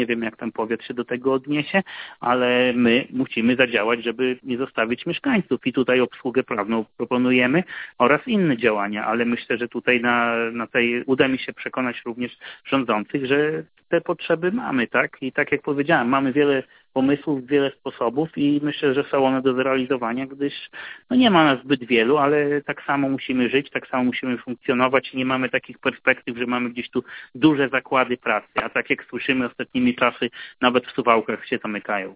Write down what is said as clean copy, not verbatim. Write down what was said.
Nie wiem, jak ten powiat się do tego odniesie, ale my musimy zadziałać, żeby nie zostawić mieszkańców i tutaj obsługę prawną proponujemy oraz inne działania, ale myślę, że tutaj na tej uda mi się przekonać również rządzących, że te potrzeby mamy, tak? I tak jak powiedziałem, mamy wiele pomysłów, wiele sposobów i myślę, że są one do zrealizowania, gdyż nie ma nas zbyt wielu, ale tak samo musimy żyć, tak samo musimy funkcjonować i nie mamy takich perspektyw, że mamy gdzieś tu duże zakłady pracy, a tak jak słyszymy ostatnimi czasy, nawet w Suwałkach się zamykają.